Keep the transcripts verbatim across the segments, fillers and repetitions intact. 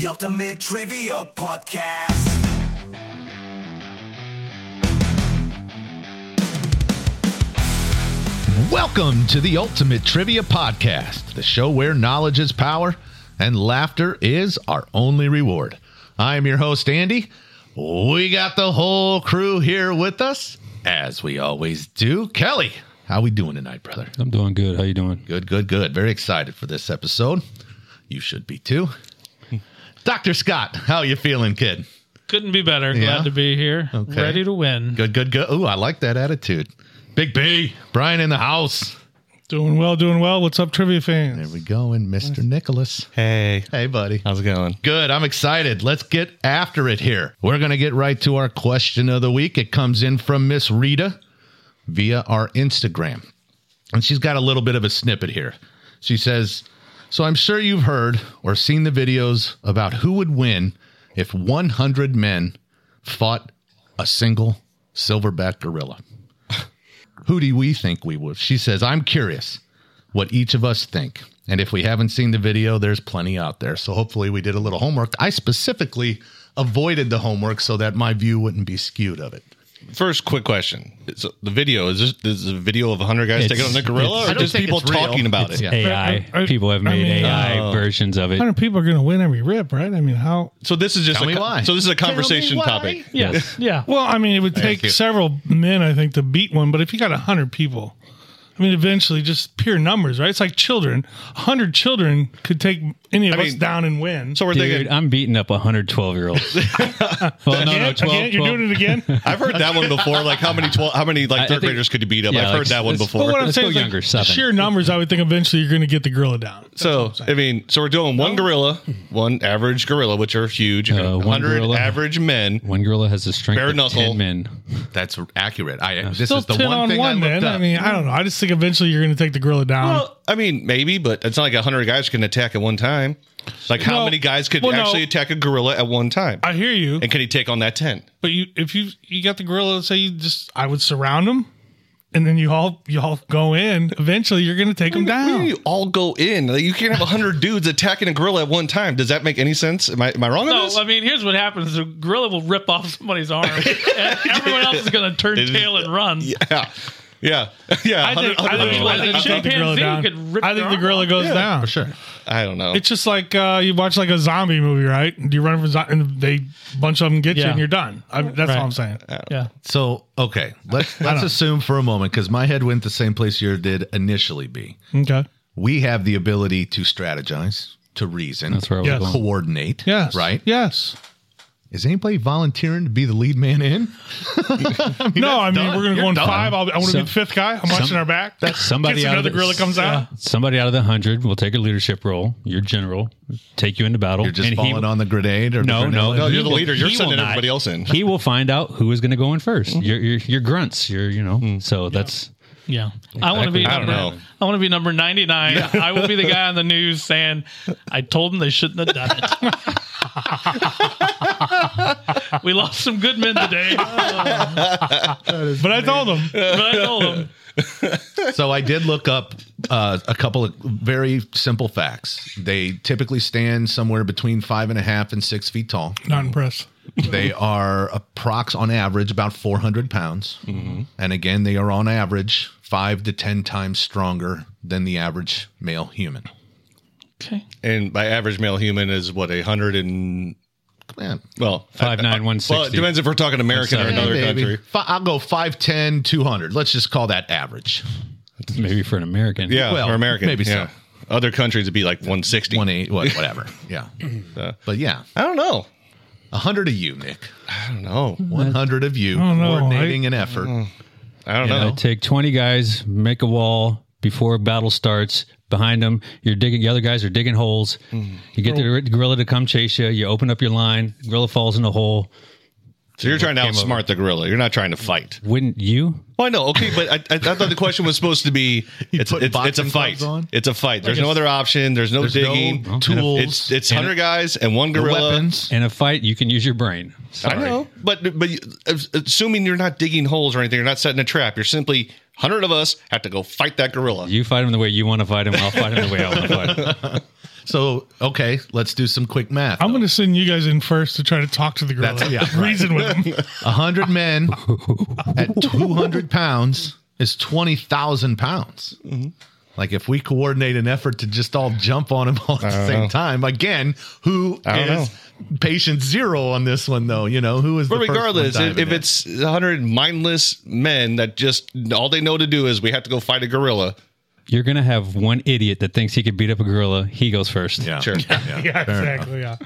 The Ultimate Trivia Podcast. Welcome to the Ultimate Trivia Podcast, the show where knowledge is power and laughter is our only reward. I am your host, Andy. We got the whole crew here with us, as we always do. Kelly, how we doing tonight, brother? I'm doing good. How you doing? Good, good, good. Very excited for this episode. You should be too. Doctor Scott, how you feeling, kid? Couldn't be better. Yeah? Glad to be here. Okay. Ready to win. Good, good, good. Ooh, I like that attitude. Big B, Brian in the house. Doing well, doing well. What's up, trivia fans? There we go. And Mister Nicholas. Hey. Hey, buddy. How's it going? Good. I'm excited. Let's get after it here. We're going to get right to our question of the week. It comes in from Miss Rita via our Instagram. And she's got a little bit of a snippet here. She says, so I'm sure you've heard or seen the videos about who would win if one hundred men fought a single silverback gorilla. Who do we think we would? She says, I'm curious what each of us think. And if we haven't seen the video, there's plenty out there. So hopefully we did a little homework. I specifically avoided the homework so that my view wouldn't be skewed of it. First, quick question. So the video, is this, this is a video of one hundred guys It's- taking on the gorilla it's- or I don't just think people it's real. talking about It's- it? yeah. A I. I- I- People have I made mean, A I uh, versions of it. one hundred people are going to win every rip, right? I mean, how? So this is just Tell a, me co- why. So this is a Tell me conversation why. topic. Yes. Yeah. Well, I mean, it would Thank take you. several men, I think, to beat one. But if you got one hundred people, I mean, eventually just pure numbers, right? It's like children. one hundred children could take any of I us mean, down and win. So we're Dude, thinking, I'm beating up one hundred twelve year olds. well, no, no, Again? twelve. Again? You're twelve. doing it again? I've heard that one before. Like how many twelve, how many I- like I third think- graders could you beat up? yeah, I've like, heard that one let's- But before. what I'm Let's saying go is, like, younger, seven. sheer numbers, I would think eventually you're going to get the gorilla down. So I mean, so we're doing one gorilla, one average gorilla, which are huge, and Uh, one one hundred gorilla. average men. One gorilla has the strength Bare of knuckle. ten men. That's accurate. I This Still is the ten one on thing one, I looked man. up. I mean, I don't know. I just think eventually you're going to take the gorilla down. Well, I mean, maybe, but it's not like one hundred guys can attack at one time. Like how No. many guys could Well, no. actually attack a gorilla at one time? I hear you. And can he take on that ten? But you, if you you got the gorilla, let's say you just, I would surround them, and then you all you all go in. Eventually, you're going to take them Where do down. you all go in? Like, you can't have a hundred dudes attacking a gorilla at one time. Does that make any sense? Am I am I wrong on No, this? I mean, here's what happens. The gorilla will rip off somebody's arm, and everyone else is going to turn It is- tail and run. yeah, yeah, yeah. I think, one hundred I think, well, I the think the chimpanzee gorilla down. could rip I think their the arm gorilla off. goes down. For sure. I don't know. It's just like uh, you watch like a zombie movie, right? Do you run from zo- and they a bunch of them get you Yeah. and you're done. I, that's Right. all I'm saying. Yeah. So, okay, let's let's assume for a moment, because my head went the same place yours did initially, B. Okay. We have the ability to strategize, to reason, That's where I was Yes. going. coordinate. Yes. Right? Yes. Is anybody volunteering to be the lead man in? I mean, No, I that's mean done. we're going to You're go in done. five. I'll, I want to Some- be the fifth guy. I'm watching some- our back. Somebody Gets out of another the, gorilla comes out. Somebody out of the hundred will take a leadership role. Your general take you into battle. You're just and falling he, on the grenade or No, the no, grenade? No, he you're the will- leader. You're he sending will not. everybody else in. He will find out who is going to go in first. You're, you're, you're grunts. You're, you know. So that's Yeah. I want to be I don't number, know. I want to be number ninety-nine. I will be the guy on the news saying, I told them they shouldn't have done it. We lost some good men today, but But I told them. I told them. So I did look up uh, a couple of very simple facts. They typically stand somewhere between five and a half and six feet tall. Not impressed. They are approx on average about four hundred pounds. Mm-hmm. And again, they are on average five to ten times stronger than the average male human. Okay. And by average male human is what a hundred and Man, well five nine one well, it sixty. depends if we're talking American or That's, uh, another hey, baby. country. Fi- I'll go five ten, two hundred. Let's just call that average. Maybe for an American. Yeah, Well, or American. maybe yeah. so. Other countries would be like one sixty. One eight, what- whatever. Yeah. But yeah, I don't know. a hundred of you, Nick. I don't know. one hundred of you don't know. coordinating an effort. I don't You know. know, take twenty guys, make a wall before battle starts. Behind them, you're digging. The other guys are digging holes. You get the gorilla to come chase you. You open up your line. Gorilla falls in the hole. So you're trying to Came outsmart the gorilla. You're not trying to fight. Wouldn't you? Well, I know. Okay, but I, I, I thought the question was supposed to be it's put it's, it's a boxing fight. gloves on? It's a fight. There's no other option. There's no There's digging. no tools. It's it's hundred guys and one The gorilla. weapons. In a fight, you can use your brain. I know, but but you- assuming you're not digging holes or anything, you're not setting a trap. You're simply hundred of us have to go fight that gorilla. You fight him the way you want to fight him. I'll fight him the way I want to fight him. So, okay, let's do some quick math. I'm going to send you guys in first to try to talk to the gorilla. That's- yeah, right. Reason with them. one hundred men at two hundred pounds is twenty thousand pounds. Mm-hmm. Like if we coordinate an effort to just all jump on him all at the don't same know. time, again, who I don't is patient zero on this one though? You know, who is But the first one regardless, diving if, if in? it's one hundred mindless men that just all they know to do is we have to go fight a gorilla. You're going to have one idiot that thinks he could beat up a gorilla. He goes first. yeah, Sure. yeah, Yeah, fair exactly. Yeah.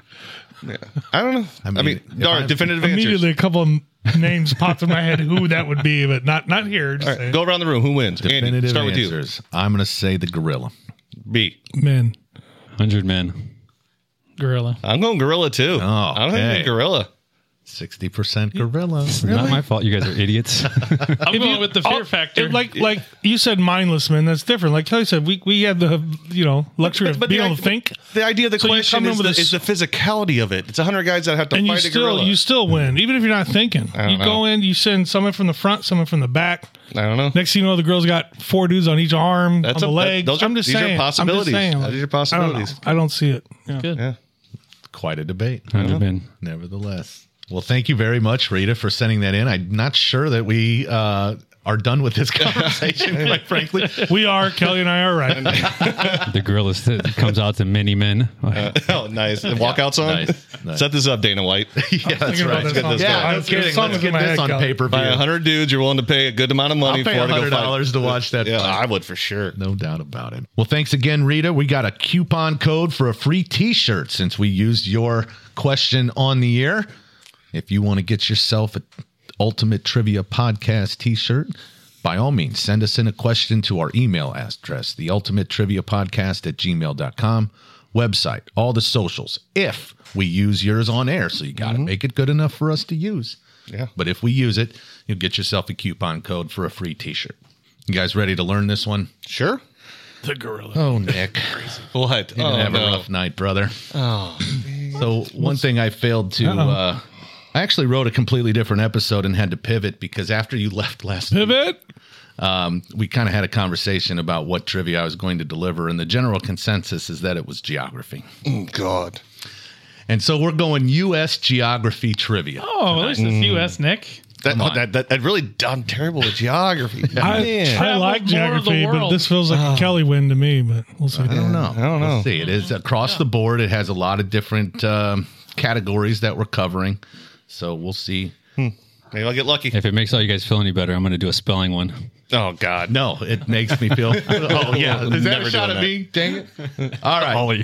I don't know. I mean, mean, if darn, I'm- definitive Immediately, answers. a couple of names popped in my head who that would be, but not not here. Just All right, saying. go around the room. Who wins? Andy, Definitive start with you. answers. I'm going to say the gorilla. B. Men. one hundred men. Gorilla. I'm going gorilla too. Oh, I don't okay. think gorilla. sixty percent gorilla. Not my fault. You guys are idiots. I'm going with the fear Oh, factor. it- like like you said, mindless men. That's different. Like Kelly said, we we had the you know luxury of being the, able to think, the idea of the So you question come in is with the, a is s- the physicality of it. It's one hundred guys that have to and you fight a still gorilla. you still win, even if you're not thinking. don't You know. go in, you send someone from the front, someone from the back. I don't know. Next thing you know, the girl's got four dudes on each arm, That's on a- the that- legs. those are- I'm just these are saying. possibilities. I'm just saying. These are I don't possibilities. know. I don't see it. Yeah. Good. Yeah. Quite a debate. one hundred men. Nevertheless. Well, thank you very much, Rita, for sending that in. I'm not sure that we uh, are done with this conversation, quite frankly. We are. Kelly and I are right. The gorilla st- comes out to many men. Oh, nice. The walkout song? Nice, nice. Set this up, Dana White. Yeah, that's Thinking about right. that song. Yeah, I no was- kidding. the song Let's was in get my this head, on Cal. pay-per-view. By one hundred dudes, you're willing to pay a good amount of money I'll pay for it to one go hundred fight. dollars to watch that Yeah, fight. I would for sure. No doubt about it. Well, thanks again, Rita. We got a coupon code for a free t-shirt since we used your question on the air. If you want to get yourself an Ultimate Trivia Podcast t-shirt, by all means, send us in a question to our email address, the ultimate trivia podcast at gmail dot com. Website, all the socials, if we use yours on air. So you got to make it good enough for us to use. Yeah. But if we use it, you'll get yourself a coupon code for a free t-shirt. You guys ready to learn this one? Sure. The gorilla. Oh, Nick. What? You're Oh, gonna have no. a rough night, brother. Oh, So one thing I failed to, uh, I actually wrote a completely different episode and had to pivot because after you left last week, Pivot. um, we kind of had a conversation about what trivia I was going to deliver, and the general consensus is that it was geography. oh, God. And so we're going U S geography trivia. Oh, at least it's U S, Nick. That, Come on. that, that, that really done terrible with geography. I, Man. I like Traveled more of the geography, but world. this feels like a Kelly win to me. But we'll see. I don't know. I don't know. Let's see. It is across the board. It has a lot of different um, categories that we're covering. So we'll see. Maybe I'll get lucky. If it makes all you guys feel any better, I'm going to do a spelling one. Oh, God. No, it makes me feel. Oh yeah, is that Never a shot doing at that. me? Dang it! All right. Ollie.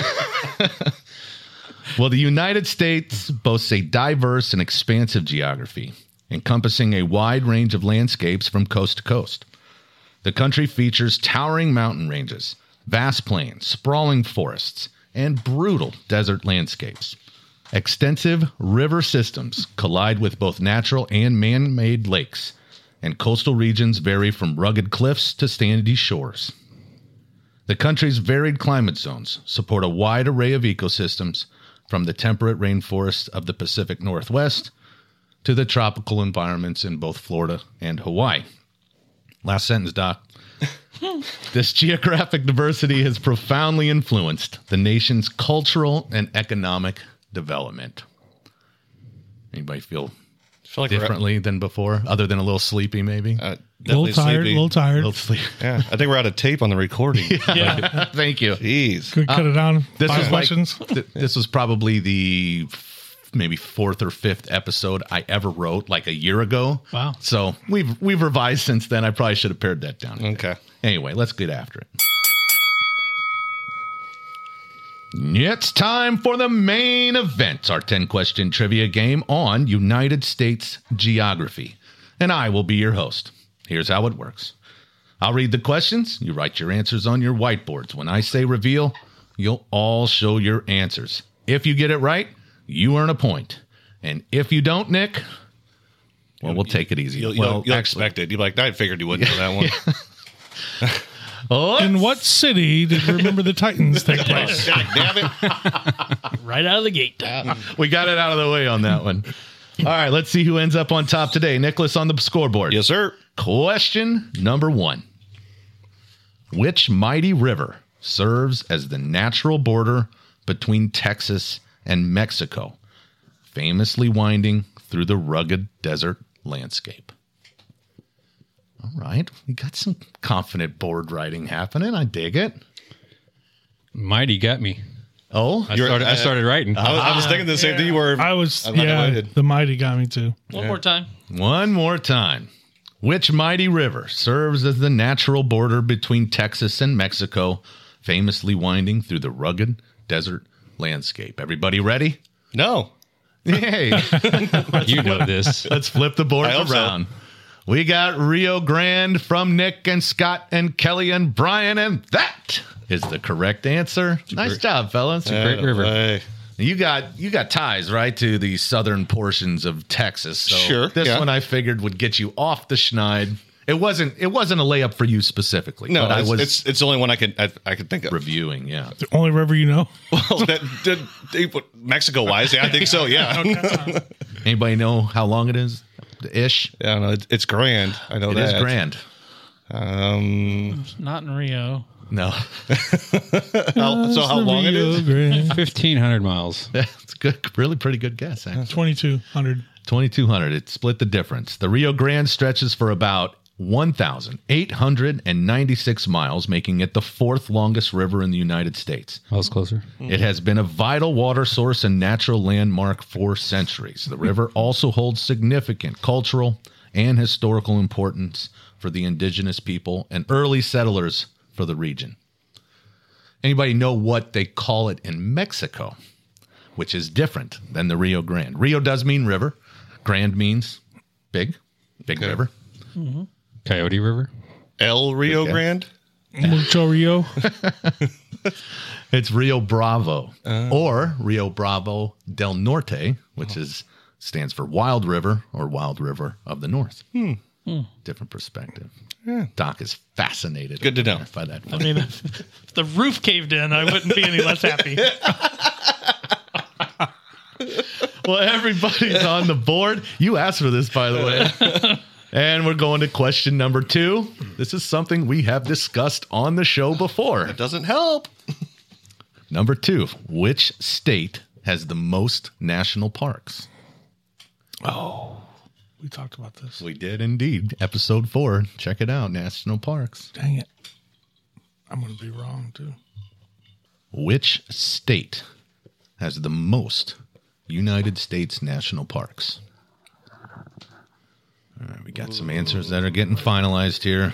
Well, the United States boasts a diverse and expansive geography, encompassing a wide range of landscapes from coast to coast. The country features towering mountain ranges, vast plains, sprawling forests, and brutal desert landscapes. Extensive river systems collide with both natural and man-made lakes, and coastal regions vary from rugged cliffs to sandy shores. The country's varied climate zones support a wide array of ecosystems, from the temperate rainforests of the Pacific Northwest to the tropical environments in both Florida and Hawaii. Last sentence, Doc. This geographic diversity has profoundly influenced the nation's cultural and economic development. Anybody feel I feel like we're- differently than before, other than a little sleepy, maybe? Uh, A little definitely tired. A sleepy. little a tired. little sleep. Yeah, I think we're out of tape on the recording. Yeah. Thank you. Jeez. Could cut it down. This Five was like questions. th- this was probably the f- maybe fourth or fifth episode I ever wrote, like a year ago. Wow. So we've we've revised since then. I probably should have pared that down. Okay. Anyway, let's get after it. It's time for the main event, our ten-question trivia game on United States geography. And I will be your host. Here's how it works. I'll read the questions. You write your answers on your whiteboards. When I say reveal, you'll all show your answers. If you get it right, you earn a point. And if you don't, Nick, well, we'll take it easy. You'll, well, you'll, you'll actually, expect it. You'll be like, I figured you wouldn't know that one. oh, In what city did Remember the Titans take place? God damn it. Right out of the gate. we got it out of the way on that one. All right, let's see who ends up on top today. Nicholas on the scoreboard. Yes, sir. Question number one. Which mighty river serves as the natural border between Texas and Mexico, famously winding through the rugged desert landscape? All right. We got some confident board riding happening. I dig it. Mighty got me. Oh, I started, I started writing. I was, I was thinking the same thing you were. I was, I'm not yeah, delighted. the mighty got me too. One more time. one more time. Which mighty river serves as the natural border between Texas and Mexico, famously winding through the rugged desert landscape? Everybody ready? No. Hey, You know this. let's flip the board I hope so. around. We got Rio Grande from Nick and Scott and Kelly and Brian, and that is the correct answer. Nice job, fellas. Great river. Hey. You got you got ties right to the southern portions of Texas. So Sure, this yeah. one I figured would get you off the schneid. It wasn't it wasn't a layup for you specifically. No, but I it's, was it's it's the only one I could I, I could think of. reviewing. Yeah. The only river you know. Well, that, that, they put Mexico wise, yeah, I think so. Yeah, Anybody know how long it is? Ish. yeah, no, it, it's grand. I know It that. is grand. Um, Not in Rio. No, how, so how long it is? fifteen hundred miles. it's good. Really, pretty good guess. Actually. twenty-two hundred. twenty-two hundred. It split the difference. The Rio Grande stretches for about one thousand eight hundred ninety-six miles, making it the fourth longest river in the United States. I was closer. It has been a vital water source and natural landmark for centuries. The river also holds significant cultural and historical importance for the indigenous people and early settlers for the region. Anybody know what they call it in Mexico, which is different than the Rio Grande? Rio does mean river. Grande means big, big Okay. river. Coyote River. El Rio Okay. Grande. Mucho Rio. It's Rio Bravo or Rio Bravo del Norte, which is stands for Wild River or Wild River of the North. Different perspective. Doc is fascinated. Good to over know. there by that. I mean, if if the roof caved in, I wouldn't be any less happy. Well, everybody's on the board. You asked for this, by the way. And we're going to question number two. This is something we have discussed on the show before. Doesn't help. Number two, which state has the most national parks? Oh, we talked about this. We did indeed. Episode four. Check it out. National parks. Dang it. I'm going to be wrong too. Which state has the most United States national parks? All right, we got some answers that are getting finalized here.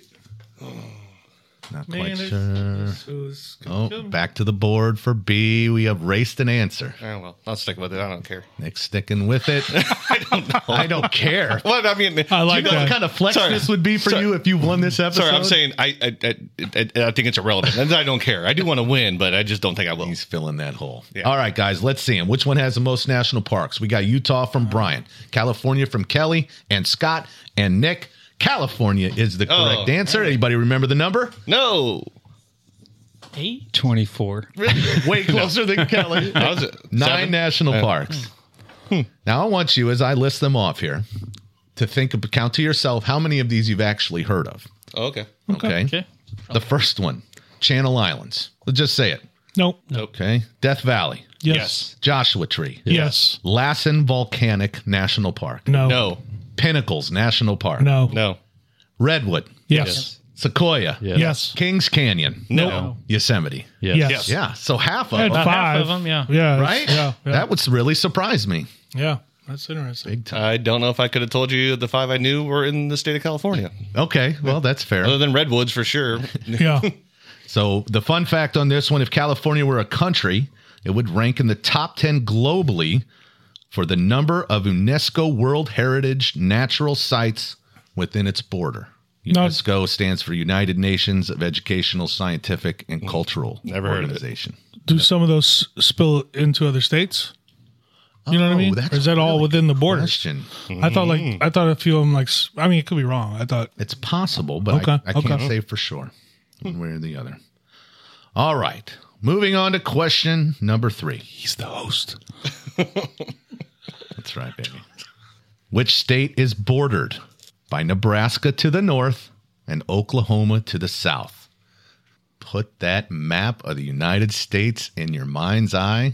Not quite Man, it- sure. So it's gonna kill Oh, me. back to the board for B. We have raced an answer. Oh, well, I'll stick with it. I don't care. Nick's sticking with it. I don't know. I don't care. Well, I mean, I like Do you know that. what kind of flex Sorry. this would be for Sorry. you if you won this episode? sorry, I'm saying I I, I I I think it's irrelevant. And I don't care. I do want to win, but I just don't think I will. He's filling that hole. Yeah. All right, guys, let's see him. Which one has the most national parks? We got Utah from Brian, California from Kelly, and Scott and Nick. California is the Oh, correct answer. Anybody remember the number? No. Eight? twenty-four. Way closer than Kelly. How was it? Nine Seven? national Uh, parks. Now I want you, as I list them off here, to think of, count to yourself how many of these you've actually heard of. Oh, okay. Okay. Okay. The first one, Channel Islands. Let's just say it. Nope. Okay. Death Valley, Yes. Joshua Tree, Yes. Lassen Volcanic National Park, No. No. Pinnacles National Park, No. No. Redwood, Yes. Sequoia, Yes. Yes. Kings Canyon, No. Yosemite. Yes. Yes. Yes. Yeah, so half of I had them, About half five of 'em, yeah. Yeah. right? Yeah. Yeah. That would really surprise me. yeah. That's interesting. Big time. I don't know if I could have told you the five I knew were in the state of California. Okay, well, that's fair. Other than redwoods, for sure. Yeah. So the fun fact on this one, if California were a country, it would rank in the top ten globally for the number of UNESCO World Heritage natural sites within its border. No. UNESCO stands for United Nations of Educational, Scientific, and Cultural Never heard of it. Organization. Do some of those spill into other states? You know what I Oh, mean? that's Or is that all really within the borders? Question. I thought like I thought a few of them like s- I mean it could be wrong. I thought It's possible, but Okay, I, I can't okay. say for sure one way or the other. All right. Moving on to question number three. he's the host. That's right, baby. Which state is bordered by Nebraska to the north and Oklahoma to the south? put that map of the United States in your mind's eye.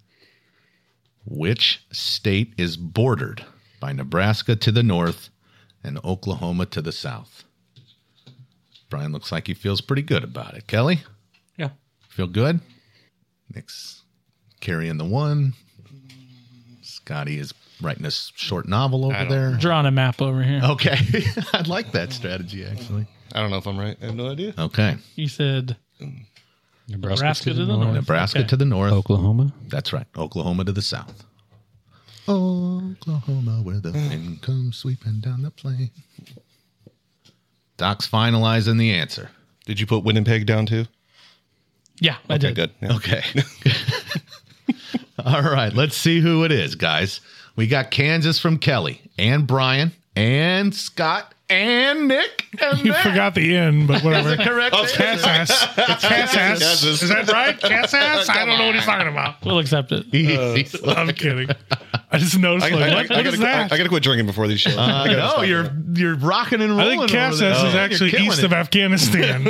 Which state is bordered by Nebraska to the north and Oklahoma to the south? Brian looks like he feels pretty good about it. Kelly? Yeah. Feel good? Nick's carrying the one. Scotty is writing a short novel over there. Drawing a map over here. Okay. I like that strategy, actually. I don't know if I'm right. I have no idea. Okay. You said Nebraska, Nebraska to the north. Nebraska Okay. to the north. Oklahoma. That's right. Oklahoma to the south. Oklahoma, where the wind comes sweeping down the plain. Doc's finalizing the answer. Did you put Winnipeg down too? Yeah, I Okay, did. good. Yeah. Okay. All right. Let's see who it is, guys. We got Kansas from Kelly and Brian and Scott and Nick. And You Matt. forgot the end, but whatever. Correct. Cat's ass. It's cat's ass. Kansas. Is that right? Cat's ass? I don't know what he's talking about. We'll accept it. He's I'm kidding. I just noticed, I, like, I, I, what, I what gotta, is quit- I, that? I gotta quit drinking before these shows. I know you're you're rocking and I rolling. think cat's over there. ass is You're actually killing east it. of Afghanistan.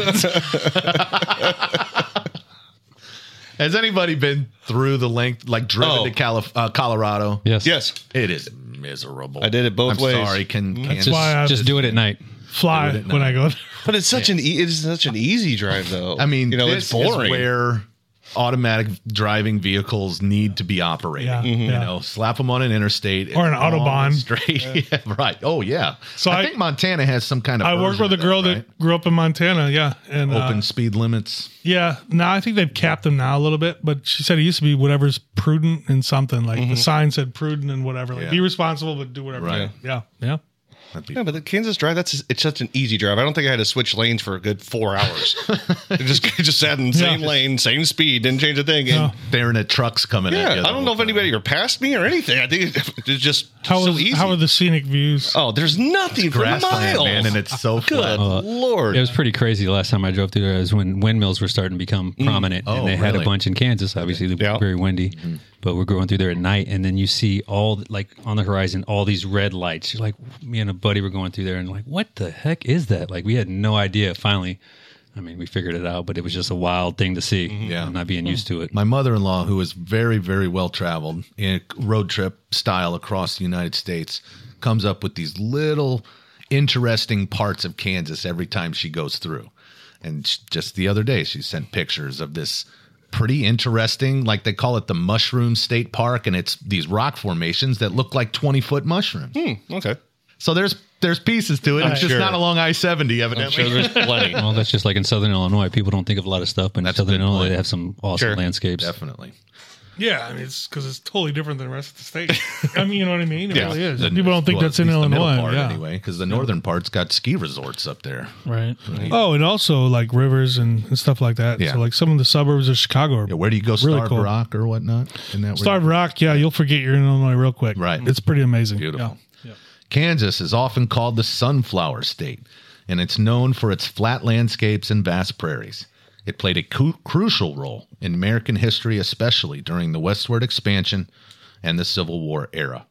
Has anybody been through the length, like driven Oh. to Calif- uh, Colorado? Yes. Yes. It is miserable. I did it both I'm ways. Sorry, can Kansas. Just, why I- just do it at night. Fly Do it at when night. I go there. But it's such an e- it is such an easy drive though. I mean, you know, this it's boring. is where automatic driving vehicles need to be operating. Yeah, You yeah. know, slap them on an interstate Or an it's long Autobahn. and straight. Yeah, right. Oh yeah. So I, I- think Montana has some kind of. I worked version with a of girl that, that grew up in Montana. Yeah. And right? uh, Open speed limits. yeah. Now I think they've capped them now a little bit, but she said it used to be whatever's prudent and something. Like the sign said prudent and whatever. Like Yeah. be responsible, but do whatever. Right. Yeah. Yeah. That'd be- Yeah, but the Kansas drive, that's it's such an easy drive. I don't think I had to switch lanes for a good four hours. it just it just sat in the same Yeah. lane, same speed, didn't change a thing. And No. Staring at trucks coming yeah, at you. I don't know if anybody or passed me or anything. I think it- it's just How so was easy. how are the scenic views? oh, there's nothing for grassland, miles. man, and it's so Good flat. Lord. It was pretty crazy the last time I drove through there. Is when windmills were starting to become prominent, Oh, and they had really? a bunch in Kansas. Obviously, they were Yeah. very windy, but we're going through there at night, and then you see all like on the horizon all these red lights. You're like, me and a buddy were going through there, and like, what the heck is that? Like, we had no idea. Finally, I mean, we figured it out, but it was just a wild thing to see. Yeah. not being used to it. My mother-in-law, who is very, very well traveled in road trip style across the United States, comes up with these little interesting parts of Kansas every time she goes through. And sh- just the other day, she sent pictures of this pretty interesting, like they call it the Mushroom State Park, and it's these rock formations that look like twenty-foot mushrooms. Okay. So there's there's pieces to it. It's just sure. not along I seventy, evidently. Sure, there's plenty. Well, that's just like in Southern Illinois. People don't think of a lot of stuff, but in That's a Southern good Illinois, point. they have some awesome Sure. landscapes. Definitely. Yeah, I mean, it's because it's totally different than the rest of the state. I mean, you know what I mean? It Yeah. really is. The- People don't think well, that's at in least the middle Illinois. part Yeah. anyway, because the northern part's got ski resorts up there. Right. Oh, and also like rivers and, and stuff like that. Yeah. So like some of the suburbs of Chicago are Yeah, where do you go? Really Starved cool. Rock or whatnot? Isn't that where- Starved Rock. Yeah, you'll forget you're in Illinois real quick. Right. It's pretty amazing. Beautiful. Yeah. Kansas is often called the Sunflower State, and it's known for its flat landscapes and vast prairies. It played a cu- crucial role in American history, especially during the westward expansion and the Civil War era.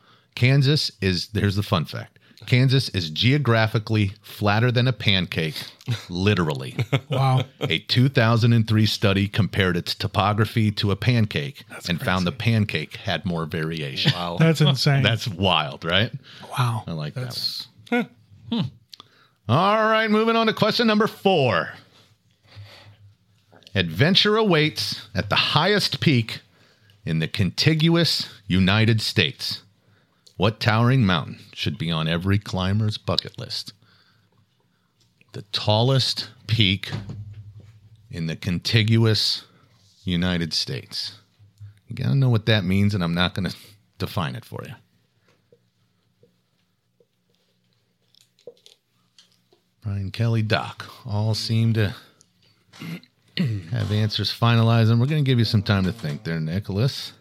Kansas is, here's the fun fact, Kansas is geographically flatter than a pancake, literally. Wow. A two thousand three study compared its topography to a pancake and found the pancake had more variation. Wow. That's insane. That's wild, right? wow. I like That's, that one. All right, moving on to question number four. Adventure awaits at the highest peak in the contiguous United States. What towering mountain should be on every climber's bucket list? The tallest peak in the contiguous United States. You got to know what that means, and I'm not going to define it for you. Brian, Kelly, Doc all seem to have answers finalized, and we're going to give you some time to think there, Nicholas.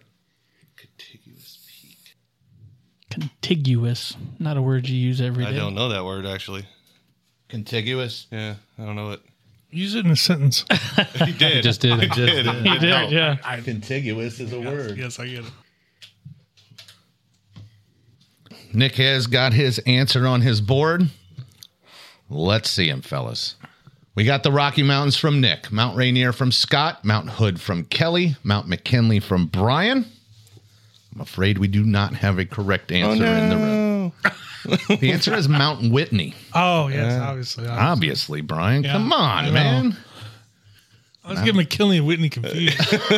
Contiguous. Not a word you use every day. I don't know that word actually. Contiguous? Yeah, I don't know it. use it in a sentence. He did. I just did. I did. He did, yeah. Contiguous is a word. Yes, I get it. Nick has got his answer on his board. Let's see him, fellas. We got the Rocky Mountains from Nick, Mount Rainier from Scott, Mount Hood from Kelly, Mount McKinley from Brian. I'm afraid we do not have a correct answer Oh, in the no. room. The answer is Mount Whitney. Oh, yes, obviously. obviously. Obviously, Brian. Yeah, Come I on, know. man. I was getting McKinley and Whitney confused.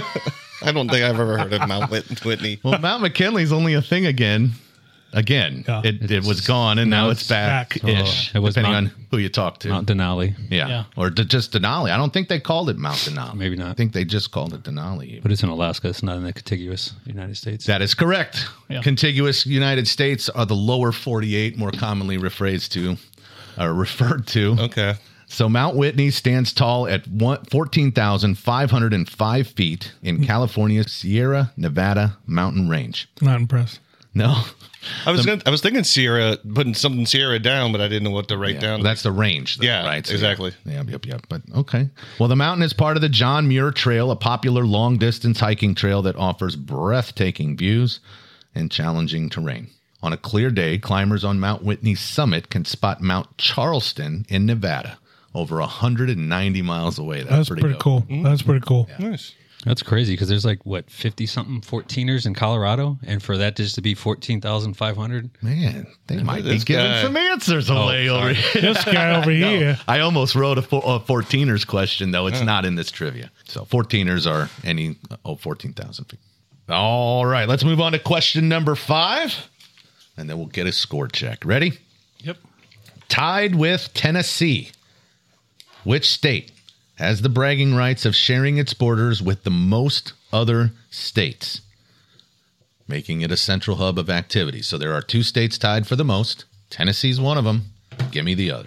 I don't think I've ever heard of Mount Whit- Whitney. Well, Mount McKinley's only a thing again. Again, Yeah. it, it was gone, and now, now it's it's back back. ish, Oh, it was depending Mount- on who you talk to. Mount Denali, yeah. Yeah. or d- just Denali. I don't think they called it Mount Denali. Maybe not. I think they just called it Denali. but it's in Alaska. It's not in the contiguous United States. That is correct. Yeah. Contiguous United States are the lower forty-eight, more commonly referred to, or referred to. Okay. So Mount Whitney stands tall at one- fourteen thousand five hundred five feet in California's Sierra Nevada mountain range. Not impressed. No, I was gonna, I was thinking Sierra, putting something Sierra down, but I didn't know what to write down. that's the range. though, Yeah, right. exactly. Yeah, yep, yep, yep. But okay. Well, the mountain is part of the John Muir Trail, a popular long distance hiking trail that offers breathtaking views and challenging terrain. On a clear day, climbers on Mount Whitney's summit can spot Mount Charleston in Nevada, over one hundred ninety miles away. That's, That's pretty, pretty, dope. cool. That's pretty cool. Nice. That's crazy because there's like what fifty something fourteeners in Colorado, and for that just to be fourteen thousand five hundred. Man, they might be this giving guy- some answers away over here. This guy over here. I almost wrote a, four, a fourteeners question, though. It's not in this trivia. So fourteeners are any, oh, fourteen thousand feet. All right, let's move on to question number five, and then we'll get a score check. Ready? Yep. Tied with Tennessee. Which state has the bragging rights of sharing its borders with the most other states, making it a central hub of activity? So there are two states tied for the most. Tennessee's one of them. Give me the other.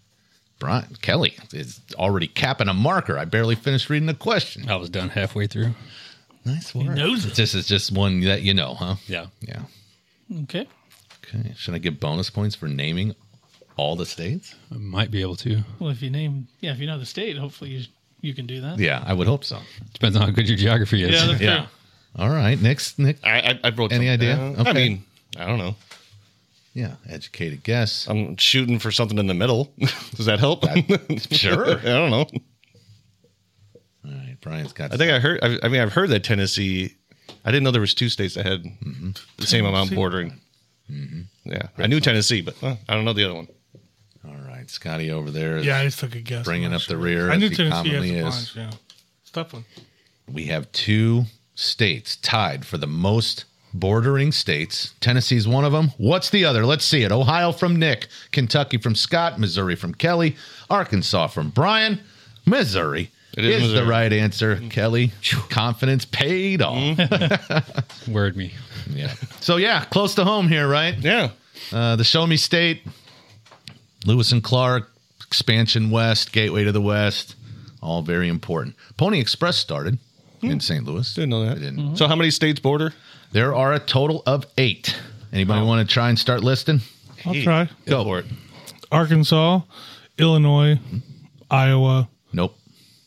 Brian Kelly is already capping a marker. I barely finished reading the question. I was done halfway through. Nice work. knows it. This is just one that you know, huh? Yeah. Yeah. Okay. Okay. Should I give bonus points for naming all the states? I might be able to. Well, if you name, yeah, if you know the state, hopefully you, you can do that. Yeah, I would hope so. Depends on how good your geography is. Yeah, that's Yeah. fair. All right. Next, Nick. I, I, I wrote Any something idea? down. Okay. I mean, I don't know. Yeah, educated guess. I'm shooting for something in the middle. Does that help? Sure. I don't know. All right, Brian's got. I think I heard. I, I mean, I've heard that Tennessee. I didn't know there was two states that had the same amount bordering. Yeah, I knew Tennessee, but uh, I don't know the other one. All right, Scotty over there. is Yeah, I just took a guess. bringing I'm up not the sure. rear. I as knew he Tennessee had commonly some is. lines, yeah. It's a tough one. We have two states tied for the most bordering states. Tennessee's one of them. What's the other? Let's see it. Ohio from Nick, Kentucky from Scott, Missouri from Kelly, Arkansas from Brian. Missouri It is is the Missouri. right answer. Kelly, confidence paid off. Word me. Yeah. So yeah, close to home here, right? Yeah, Uh, the Show Me State, Lewis and Clark, expansion west, gateway to the west, all very important. Pony Express started in Saint Louis. didn't know that. I didn't. So, how many states border? There are a total of eight. Anybody Oh. want to try and start listing? I'll try. Go for it. Arkansas, Illinois, Iowa. Nope.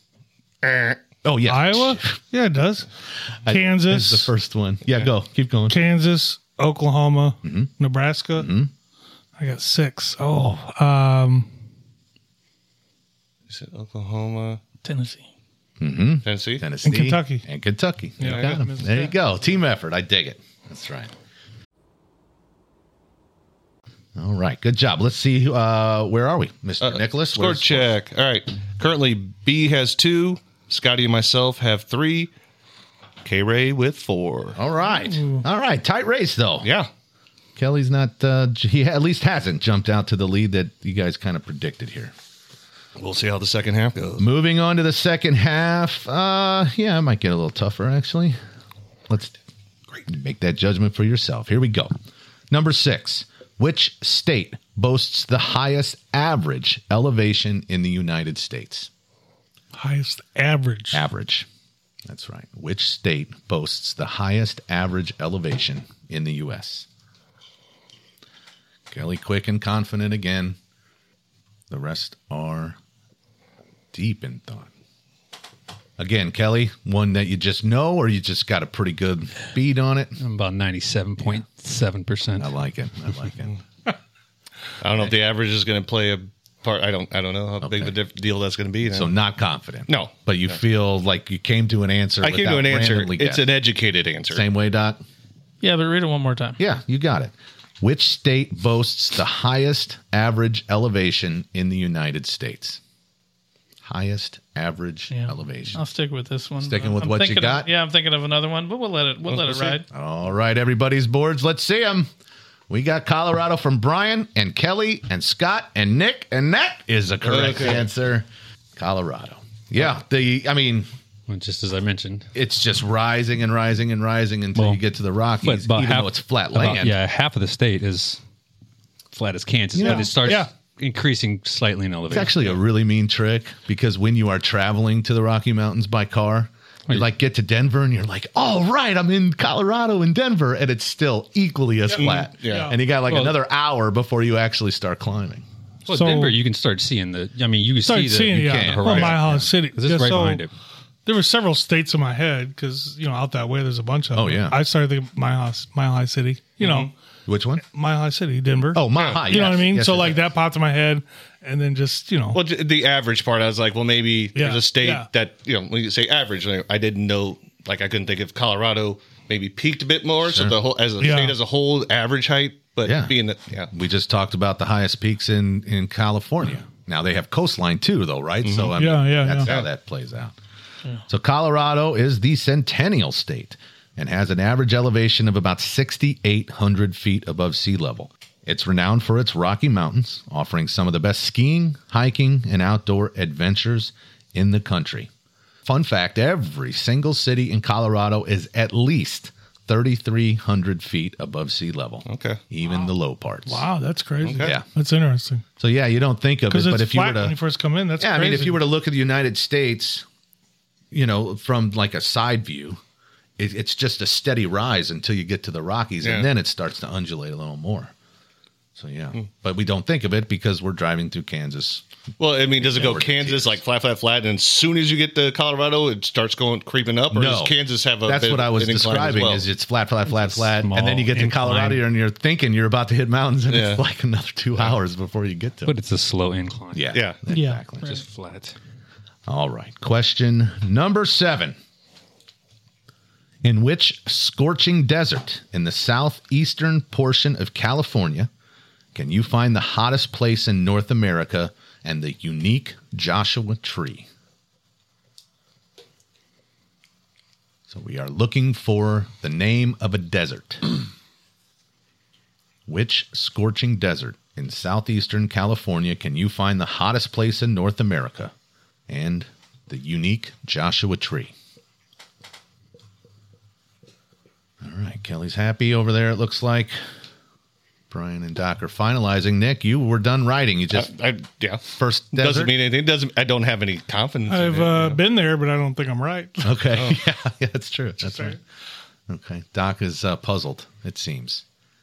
Oh yeah, Iowa? Yeah, it does. I- Kansas. is the first one. Yeah, go. Keep going. Kansas, Oklahoma, Nebraska. I got six. Oh, um, You said Oklahoma, Tennessee. Tennessee. Tennessee And Kentucky. and Kentucky. You Yeah, got I 'em. missed There you that. go. Team effort. I dig it. That's right. All right. Good job. Let's see. Uh, where are we, Mister Nicholas? Score Where's- check. All right. Currently, B has two. Scotty and myself have three. K Ray with four. All right. All right. Tight race, though. Yeah. Kelly's not, uh, j- he at least hasn't jumped out to the lead that you guys kind of predicted here. We'll see how the second half goes. Moving on to the second half. Uh, yeah, it might get a little tougher, actually. Let's make that judgment for yourself. Here we go. Number six. Which state boasts the highest average elevation in the United States? highest average. Average. That's right. Which state boasts the highest average elevation in the U S? Kelly, quick and confident again. The rest are deep in thought. Again, Kelly, one that you just know or you just got a pretty good beat on it? I'm about ninety-seven point seven percent. I like it. I like it. I don't know if the average is going to play a part. I don't. I don't know how big of a diff- deal that's going to be. You know? So not confident. No. But you feel like you came to an answer. I came to without an answer. randomly It's guessing. an educated answer. Same way, Doc? Yeah, but read it one more time. Yeah, you got it. Which state boasts the highest average elevation in the United States? Highest average Yeah. elevation. I'll stick with this one. Sticking Uh, with I'm what you thinking got? Of, yeah, I'm thinking of another one, but we'll let it. We'll let it ride. All right, everybody's boards. Let's see them. We got Colorado from Brian and Kelly and Scott and Nick, and that is a correct Okay. answer. Colorado. Yeah, the I mean, Well, just as I mentioned. it's just rising and rising and rising until Well, you get to the Rockies, about even half- though it's flat about- land. yeah, half of the state is flat as Kansas, Yeah. but it starts Yeah. increasing slightly in It's elevation. actually a really mean trick because when you are traveling to the Rocky Mountains by car, you Right. like get to Denver and you're like, oh, right, I'm in Colorado and Denver. And it's still equally as flat. Yeah. And you got like Well- another hour before you actually start climbing. Well, So- Denver, you can start seeing the. I mean, you can Start see the. seeing, you yeah. can, Well, horizon. Mile City. Because it's Yeah, right so behind it. There were several states in my head because, you know, out that way, there's a bunch of them. Oh, yeah. I started thinking Mile High, Mile High City, you know, Which one? Mile High City, Denver. Oh, Mile High. you know yes. what I mean? Yes, so, yes, like, yes. that popped in my head. And then just, you know, Well, j- the average part, I was like, well, maybe Yeah, there's a state yeah. that, you know, when you say average, like, I didn't know, like, I couldn't think if Colorado maybe peaked a bit more. So Sure. the whole, as a Yeah. state as a whole, average height, but Yeah. being that, yeah. We just talked about the highest peaks in, in California. Now they have coastline too, though, right? So I mean, Yeah, yeah, that's yeah. how that plays out. So Colorado is the Centennial State and has an average elevation of about sixty-eight hundred feet above sea level. It's renowned for its Rocky Mountains, offering some of the best skiing, hiking, and outdoor adventures in the country. Fun fact, every single city in Colorado is at least thirty-three hundred feet above sea level. Okay. Even the low parts. wow, that's crazy. Okay. Yeah. That's interesting. So yeah, you don't think of it, Because but it's if you flat were to when you first come in. That's Yeah, crazy. I mean if you were to look at the United States, you know, from like a side view, it, it's just a steady rise until you get to the Rockies Yeah. and then it starts to undulate a little more. So yeah, but we don't think of it because we're driving through Kansas. Well, I mean, does it go Over the Kansas tiers. like flat, flat, flat, and as soon as you get to Colorado, it starts going creeping up, or No. does Kansas have a? That's bit- what I was an incline as describing well? is it's flat, flat, flat, flat. small And then you get to incline. Colorado and you're thinking you're about to hit mountains and Yeah. it's like another two hours before you get to But it. it's a slow incline. Yeah, Yeah. Yeah. exactly. Just flat. All right. Question number seven. In which scorching desert in the southeastern portion of California can you find the hottest place in North America and the unique Joshua Tree? So we are looking for the name of a desert. Which scorching desert in southeastern California can you find the hottest place in North America and the unique Joshua Tree? All right, Kelly's happy over there, it looks like. Brian and Doc are finalizing. Nick, you were done writing. You just I, I, yeah. first desert? Doesn't mean anything. Doesn't. I don't have any confidence. in I've it, uh, you know? been there, but I don't think I'm right. Okay. Oh. Yeah, yeah, that's true. That's right. Okay. Doc is uh, puzzled, it seems.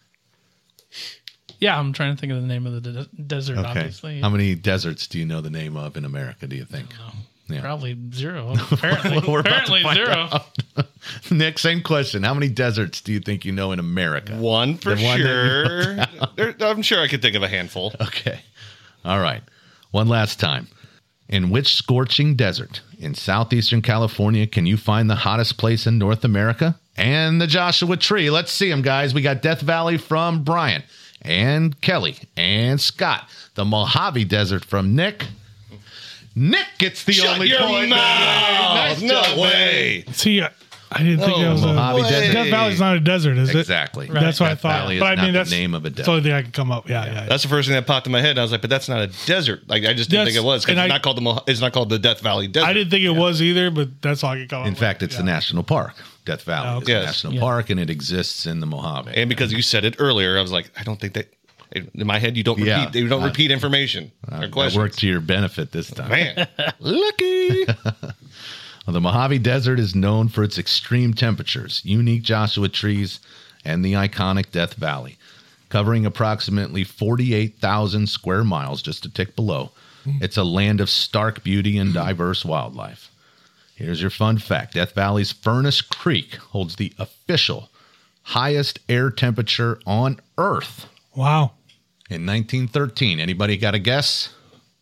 Yeah, I'm trying to think of the name of the de- desert. Okay. Obviously, How many deserts do you know the name of in America, do you think? Yeah. probably zero. Apparently, We're about to apparently find zero. out. Nick, same question. How many deserts do you think you know in America? One for The one that sure. There, I'm sure I could think of a handful. Okay. All right. One last time. In which scorching desert in southeastern California can you find the hottest place in North America and the Joshua Tree? Let's see them, guys. We got Death Valley from Brian and Kelly and Scott. The Mojave Desert from Nick. Nick gets the Shut only your point. mouth! Nice no job, way. See, I, I didn't think No, it was Mojave a Desert. Death Valley's not a desert, is it? Exactly. That's what I Death thought. Valley is but I not mean, the that's name of a That's the desert. only thing I could come up. Yeah, yeah. yeah. That's the first thing that popped in my head. I was like, but that's not a desert. Like I just didn't Yes, think it was because and it's I- not called the. Mo- It's not called the Death Valley Desert. I didn't think it was either, but that's all I could come up In with. fact, it's Yeah. a national park. Death Valley Oh, is okay. a Yes. national Yeah. park, and it exists in the Mojave. And because you said it earlier, I was like, I don't think that. In my head, you don't Yeah. repeat. You don't Uh, repeat information Uh, or that questions. worked to your benefit this time. Man, lucky. Well, the Mojave Desert is known for its extreme temperatures, unique Joshua trees, and the iconic Death Valley. Covering approximately forty-eight thousand square miles, just a tick below, it's a land of stark beauty and diverse wildlife. Here's your fun fact. Death Valley's Furnace Creek holds the official highest air temperature on Earth Wow. in nineteen thirteen. Anybody got a guess?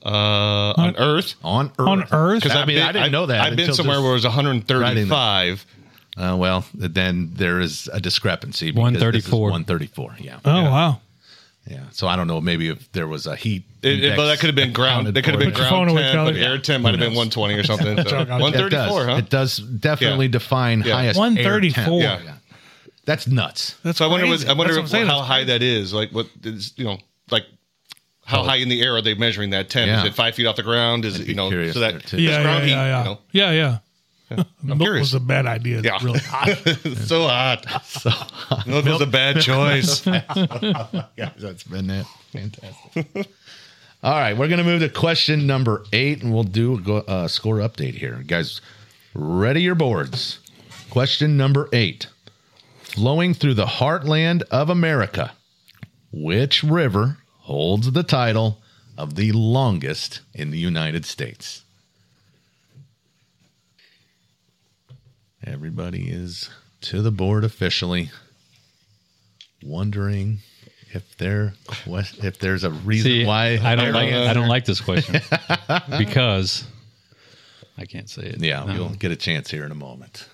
Uh, on Earth. On Earth. On Earth? Because I I've mean, been- I didn't I've- know that. I've been until somewhere just- where it was one thirty-five. Uh, well, then there is a discrepancy. because one this is thirty-four. one thirty-four, yeah. Oh, Yeah. wow. Yeah. So I don't know. Maybe if there was a heat. It, it- but that could have been ground. accounted That could have for been it. your phone ground away, temp, but Kelly. air temp might have been one twenty or something. So. It does. one thirty-four, it does. huh? It does definitely Yeah. define Yeah. highest one air thirty-four. temp. Yeah. That's nuts. That's So I wonder, crazy. what, I wonder That's what I'm saying. how That's high crazy. that is. Like, what is, you know, like, how Oh. high in the air are they measuring that temp? Yeah. Is it five feet off the ground? Is I'd it, be you know, curious so there, that too. it's Yeah, yeah, ground heat, yeah, yeah. you know? Yeah, yeah. I'm Milk curious. was a bad idea. It's Yeah. really hot. It's so hot. So Milk was a bad choice. Yeah, that's been it. Fantastic. All right, we're going to move to question number eight, and we'll do a go- uh, score update here. Guys, ready your boards. Question number eight. Flowing through the heartland of America, which river holds the title of the longest in the United States? Everybody is to the board officially, wondering if there quest- if there's a reason See, why I don't their like answer- I don't like this question because I can't say it. Yeah, No. you'll get a chance here in a moment.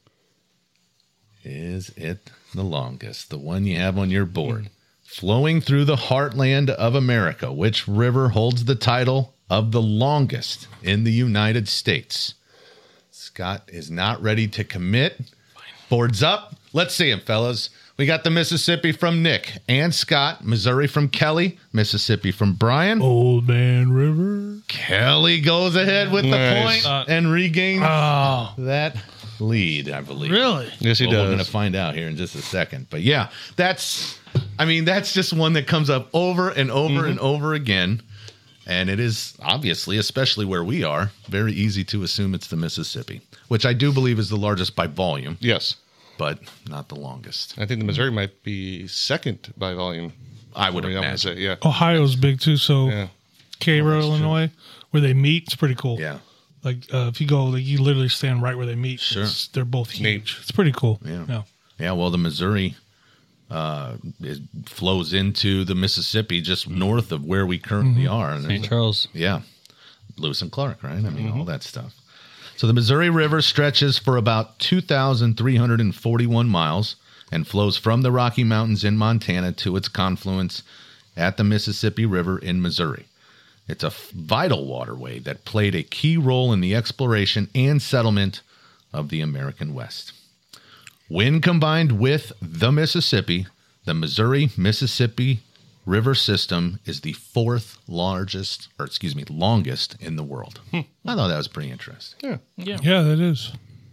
Is it the longest? The one you have on your board. Flowing through the heartland of America, which river holds the title of the longest in the United States? Scott is not ready to commit. Boards up. Let's see him, fellas. We got the Mississippi from Nick and Scott, Missouri from Kelly, Mississippi from Brian. Old Man River. Kelly goes ahead with the Nice. point Uh, and regains Oh, that lead, I believe. really? Yes, he Well, we're does. going to find out here in just a second. But yeah, that's, I mean, that's just one that comes up over and over Mm-hmm. and over again. And it is obviously, especially where we are, very easy to assume it's the Mississippi, which I do believe is the largest by volume, Yes. but not the longest. I think the Missouri might be second by volume. I would I mean, I wanna imagine. say, yeah. Ohio's big too. So Yeah. Cairo, Illinois, where they meet, it's pretty cool. Yeah. Like uh, if you go, like you literally stand right where they meet. Sure. It's- they're both huge. Neat. It's pretty cool. Yeah. yeah. Yeah, well, the Missouri uh, it flows into the Mississippi just north of where we currently are. And Saint there's- Charles. Yeah. Lewis and Clark, right? I mean, all that stuff. So the Missouri River stretches for about two thousand three hundred forty-one miles and flows from the Rocky Mountains in Montana to its confluence at the Mississippi River in Missouri. It's a f- vital waterway that played a key role in the exploration and settlement of the American West. When combined with the Mississippi, the Missouri-Mississippi River system is the fourth largest, or excuse me, longest in the world. I thought that was pretty interesting. Yeah. Yeah, that is.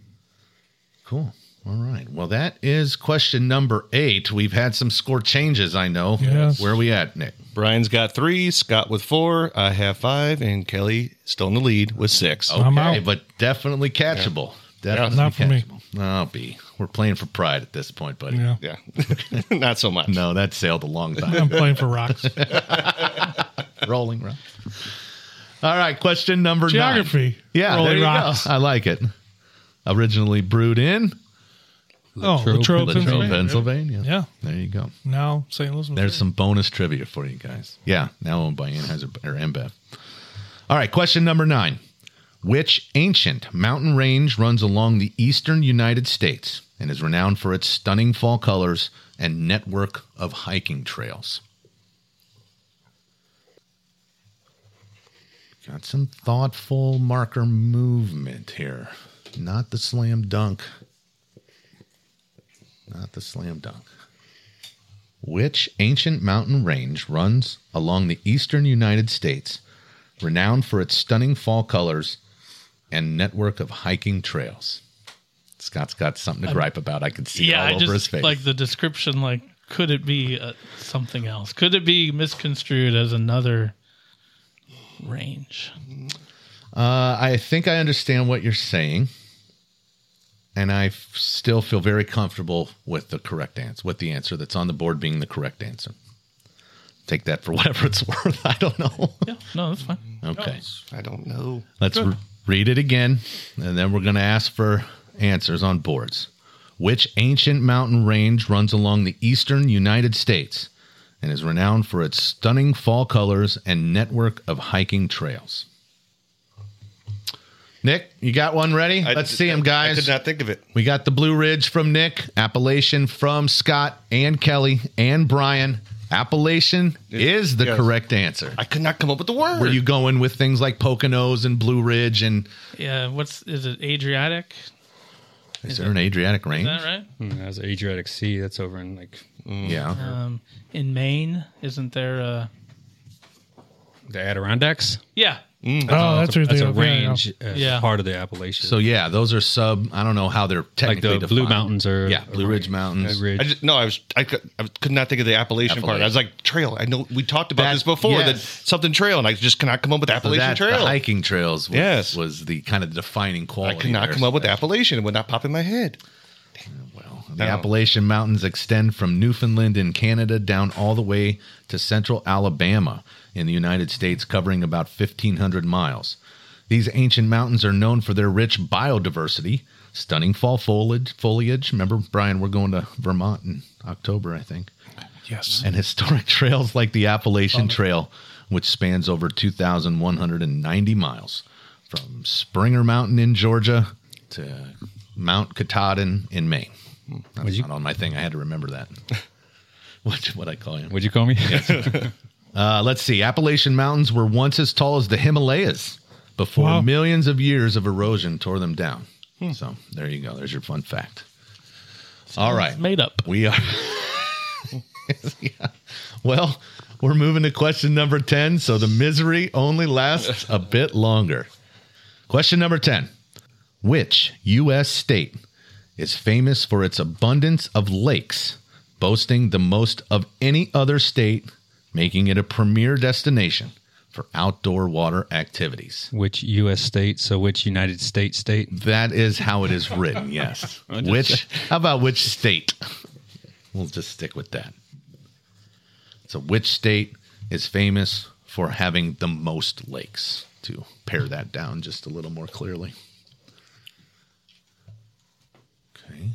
Cool. All right. Well, that is question number eight. We've had some score changes, I know. Yes. Where are we at, Nick? Brian's got three, Scott with four, I have five, and Kelly still in the lead with six. I'm Okay, out. but definitely catchable. Definitely Not for me. catchable. Oh, B. We're playing for pride at this point, buddy. Yeah. Yeah. Not so much. No, that sailed a long time. I'm playing for rocks. Rolling rock. All right, question number nine. Geography. Yeah, Rolling there you rocks. go. I like it. Originally brewed in Oh, Latrobe, Latrobe, Latrobe, Pennsylvania. Pennsylvania. Yeah. There you go. Now Saint Louis. There's Missouri. some bonus trivia for you guys. Yeah, now owned by Anheuser or InBev. All right, question number nine. Which ancient mountain range runs along the eastern United States and is renowned for its stunning fall colors and network of hiking trails? Got some thoughtful marker movement here. Not the slam dunk. Not the slam dunk. Which ancient mountain range runs along the eastern United States, renowned for its stunning fall colors and network of hiking trails? Scott's got something to gripe about. I could see it Yeah, all I over just his face. like the description. Like, could it be uh, something else? Could it be misconstrued as another range? Uh, I think I understand what you're saying, and I f- still feel very comfortable with the correct answer, with the answer that's on the board being the correct answer. Take that for whatever it's worth. I don't know. Yeah, no, that's fine. Okay, I don't know. let's re- read it again, and then we're going to ask for answers on boards. Which ancient mountain range runs along the eastern United States and is renowned for its stunning fall colors and network of hiking trails. Nick, you got one ready? I- Let's see them, guys. I could not think of it. We got the Blue Ridge from Nick, Appalachian from Scott and Kelly and Brian. Appalachian is the Yes. correct answer. I could not come up with the word. Were you going with things like Poconos and Blue Ridge? And Yeah, what's is it? Adriatic? is there an Adriatic range? Is that right? Hmm, That's Adriatic Sea. That's over in like Yeah. Um, in Maine, isn't there? A... the Adirondacks. Yeah, Oh, that's where That's they a are. Yeah, yeah. range, uh, Yeah. part of the Appalachians. So yeah, those are sub. I don't know how they're like technically the Blue defined. Mountains are Yeah, Blue Ridge Mountains. a ridge. I just, no, I was I could, I could not think of the Appalachian, part. I was like trail. I know we talked about That- this before. yes. That something trail, and I just cannot come up with So Appalachian that, trail. the hiking trails was, Yes. was the kind of defining I quality. could not there. come up with Appalachian. It would not pop in my head. Well, the No. Appalachian Mountains extend from Newfoundland in Canada down all the way to central Alabama in the United States, covering about fifteen hundred miles. These ancient mountains are known for their rich biodiversity, stunning fall foliage. Foliage. Remember, Brian, we're going to Vermont in October, I think. Yes. And historic trails like the Appalachian Trail, which spans over two thousand one hundred ninety miles, from Springer Mountain in Georgia to Mount Katahdin in Maine. That's Would you- not on my thing. I had to remember that. what what I call him? What'd you call me? Uh, let's see. Appalachian Mountains were once as tall as the Himalayas before Wow. millions of years of erosion tore them down. So there you go. There's your fun fact. All right. it's made up. We are. Yeah. Well, we're moving to question number ten, so the misery only lasts a bit longer. Question number ten. Which U S state is famous for its abundance of lakes, boasting the most of any other state, making it a premier destination for outdoor water activities? Which U S state? So which United States state? That is how it is written, yes. Which, how about which state? We'll just stick with that. So, which state is famous for having the most lakes? To pare that down just a little more clearly. Okay.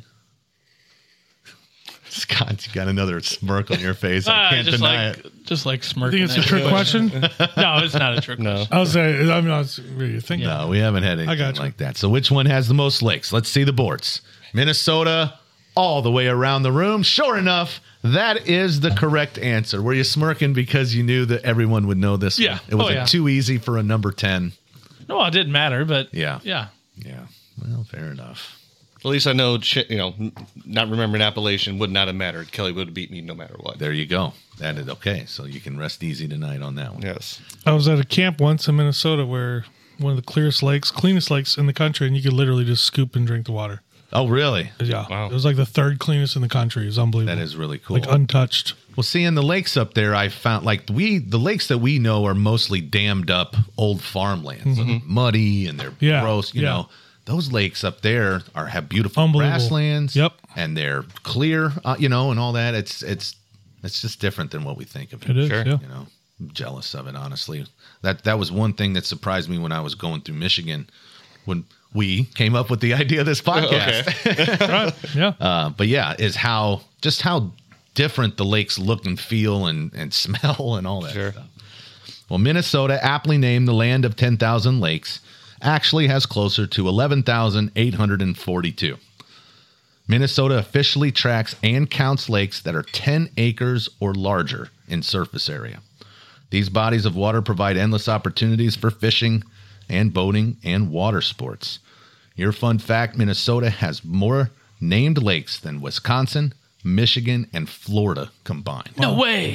Scott, you got another smirk on your face. I Ah, can't just deny like it. just like I smirking. think it's a at trick you. question. No, it's not a trick. No. question. I was saying, I'm not really thinking. No, we haven't had anything gotcha. like that. So, which one has the most lakes? Let's see the boards. Minnesota, all the way around the room. Sure enough, that is the correct answer. Were you smirking because you knew that everyone would know this Yeah. one? It was Oh, yeah. too easy for a number ten. No, it didn't matter. But Yeah. yeah. Yeah. Well, fair enough. At least I know, shit, you know, n- not remembering Appalachian would not have mattered. Kelly would have beat me no matter what. There you go. That is okay. So you can rest easy tonight on that one. Yes. I was at a camp once in Minnesota where one of the clearest lakes, cleanest lakes in the country, and you could literally just scoop and drink the water. Oh, really? Yeah. Wow. It was like the third cleanest in the country. It was unbelievable. That is really cool. like untouched. Well, see, in the lakes up there, I found like we the lakes that we know are mostly dammed up old farmlands, muddy and they're Mm-hmm. Yeah, gross. You yeah. know, those lakes up there are have beautiful Unbelievable. grasslands. Yep. and they're clear. Uh, you know, and all that. It's it's it's just different than what we think of. It is. Sure. Yeah. You know, I'm jealous of it. Honestly, that that was one thing that surprised me when I was going through Michigan when we came up with the idea of this podcast. Okay. Right. Yeah. Uh, but yeah, is how just how different the lakes look and feel and, and smell and all that Sure. stuff. Well, Minnesota, aptly named the land of ten thousand lakes, actually has closer to eleven thousand eight hundred forty-two. Minnesota officially tracks and counts lakes that are ten acres or larger in surface area. These bodies of water provide endless opportunities for fishing and boating and water sports. Your fun fact, Minnesota has more named lakes than Wisconsin, Michigan, and Florida combined. No way.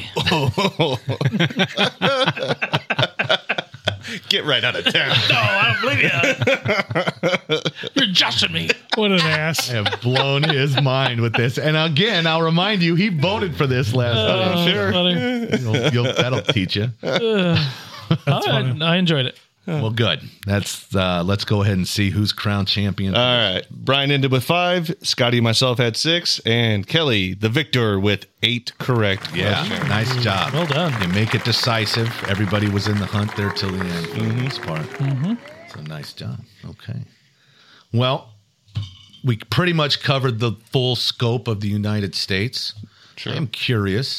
Get right out of town. No, I don't believe you. You're joshing me. What an ass. I have blown his mind with this. And again, I'll remind you, he voted for this last Oh, time. sure. You'll, you'll, that'll teach you. I, I enjoyed it. Well, good. That's uh, let's go ahead and see who's crowned champion. All right. Brian ended with five. Scotty and myself had six. And Kelly, the victor, with eight correct. Yeah, questions. nice job. Well done. You make it decisive. Everybody was in the hunt there till the end for the most part. Mm-hmm. So nice job. Okay. Well, we pretty much covered the full scope of the United States. Sure. I'm curious.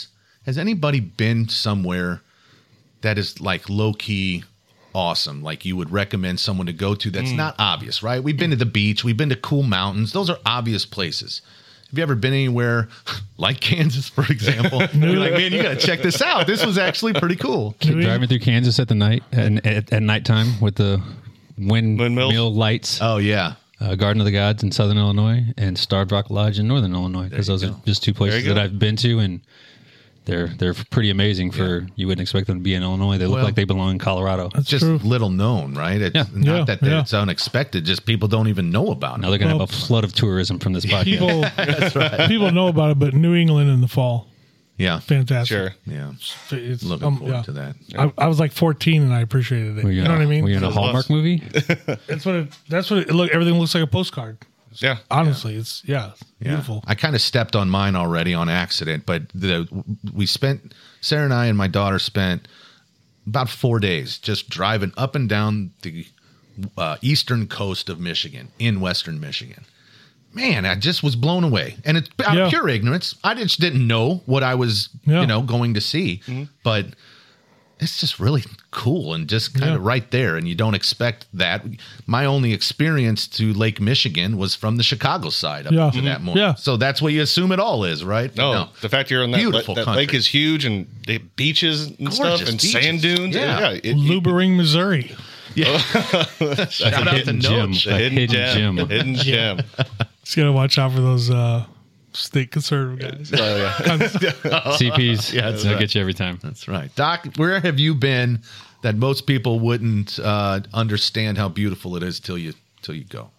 Has anybody been somewhere that is like low key awesome? Like you would recommend someone to go to that's not obvious, right? We've been to the beach. We've been to cool mountains. Those are obvious places. Have you ever been anywhere like Kansas, for example? You're like, man, you got to check this out. This was actually pretty cool. Driving through Kansas at the night and at, at nighttime with the Windmills? windmill lights. Oh, yeah. Uh, Garden of the Gods in Southern Illinois and Starved Rock Lodge in Northern Illinois, because those you are go. just two places go. that I've been to, and they're they're pretty amazing. For you wouldn't expect them to be in Illinois. They look Well, like they belong in Colorado. That's Just true. little known, right? It's Yeah. not Yeah, that yeah. it's unexpected. Just people don't even know about Now it. they're going to Well, have a flood of tourism from this podcast. People, people know about it, but New England in the fall, Yeah. fantastic. Sure. Yeah. It's, Looking um, forward yeah. to that. I, I was like fourteen and I appreciated it. Were you, You in know a- what I mean? Were you in a It was. Hallmark movie? That's what it. That's what it. Look, everything looks like a postcard. Yeah. Honestly, it's yeah, it's Yeah. beautiful. I kind of stepped on mine already on accident, but the we spent Sarah and I and my daughter spent about four days just driving up and down the uh, eastern coast of Michigan in western Michigan. Man, I just was blown away, and it's out Yeah. of pure ignorance. I just didn't know what I was, Yeah. you know, going to see, but it's just really cool and just kind of Yeah. right there, and you don't expect that. My only experience to Lake Michigan was from the Chicago side up Yeah. to that Mhm. moment. Yeah. So that's what you assume it all is, right? No, No. the fact you're on that, Beautiful that country. lake is huge, and they beaches and stuff, Gorgeous and beaches. sand dunes. Yeah. Yeah, it- it- Lubering, Missouri. Yeah. that's Shout a out to hidden gem. Noach. the A hidden, hidden gem. gem. Hidden gem. Just gotta watch out for those uh, state conservative guys. Oh, yeah. C Ps. Yeah, that's they'll right. get you every time. That's right. Doc, where have you been that most people wouldn't uh, understand how beautiful it is till you till you go?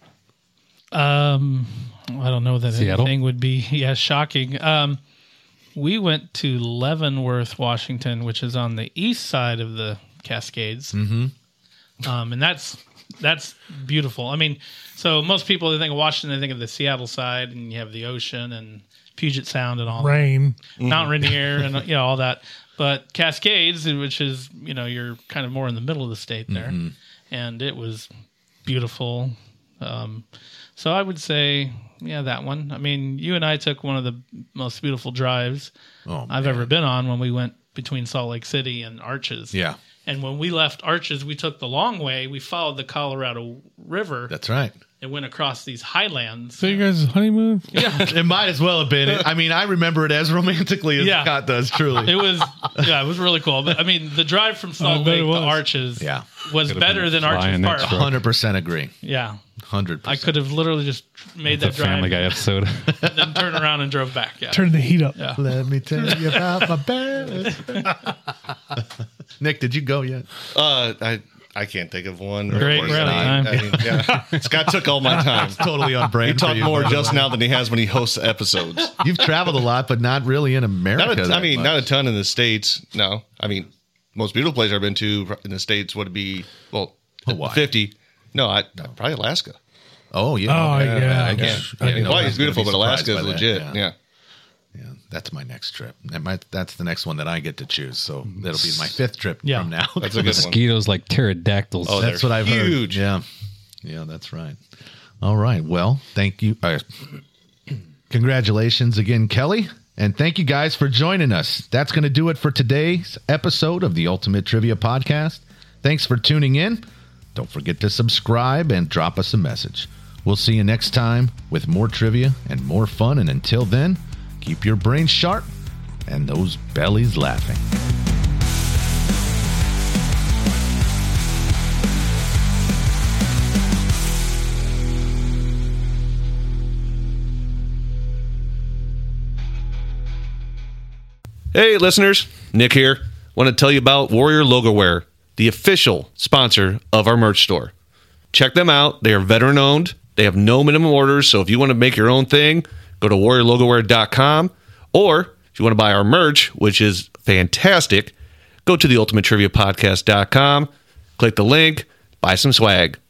Um, I don't know that Seattle? anything would be yeah shocking. Um, we went to Leavenworth, Washington, which is on the east side of the Cascades, mm-hmm. um, and that's that's beautiful. I mean, so most people they think of Washington, they think of the Seattle side, and you have the ocean and Puget Sound and all that. Rain. Mount Rainier and you know all that. But Cascades, which is you know you're kind of more in the middle of the state there, and it was beautiful. Um, so I would say, yeah, that one. I mean, you and I took one of the most beautiful drives Oh, I've man. ever been on when we went between Salt Lake City and Arches. Yeah, And when we left Arches, we took the long way. We followed the Colorado River that's right. and went across these highlands. So you guys honeymoon? It might as well have been. I mean, I remember it as romantically as Yeah. Scott does. Truly, It was, yeah, it was really cool. But I mean, the drive from I Salt bet Lake it to was. Arches Yeah. was Could've better been than flying Arches that Park. truck. hundred percent agree. Yeah. Hundred I percent. could have literally just made The that drive Family Guy episode. and then turned around and drove back. Yeah. Turn the heat up. Yeah. Let me tell you about my best. Nick, did you go yet? Uh, I I can't think of one. Great Or- rally time. I mean, yeah. Scott took all my time. Totally on brand. He for talked you, more by the just way. now than he has when he hosts episodes. You've traveled a lot, but not really in America. Not a, I that mean, much. not a ton in the States. No, I mean, most beautiful place I've been to in the States would be well, Hawaii. fifty. No, I probably Alaska. Oh yeah. Oh, okay. yeah. I Yeah. guess. I Yeah, can- no, I Hawaii's was gonna beautiful, be but Alaska surprised is by that. legit. Yeah. Yeah, that's my next trip. That might, that's the next one that I get to choose. So that'll be my fifth trip Yeah. from now. That's a good one. Mosquitoes like pterodactyls. Oh, That's they're what I've huge. heard. Yeah, yeah, that's right. All right. Well, thank you. Uh, congratulations again, Kelly, and thank you guys for joining us. That's going to do it for today's episode of the Ultimate Trivia Podcast. Thanks for tuning in. Don't forget to subscribe and drop us a message. We'll see you next time with more trivia and more fun. And until then, keep your brains sharp and those bellies laughing. Hey, listeners, Nick here. Want to tell you about Warrior Logo Wear, the official sponsor of our merch store. Check them out. They are veteran owned. They have no minimum orders. So if you want to make your own thing, go to warrior logo wear dot com. Or if you want to buy our merch, which is fantastic, go to the ultimate trivia podcast dot com, click the link, buy some swag.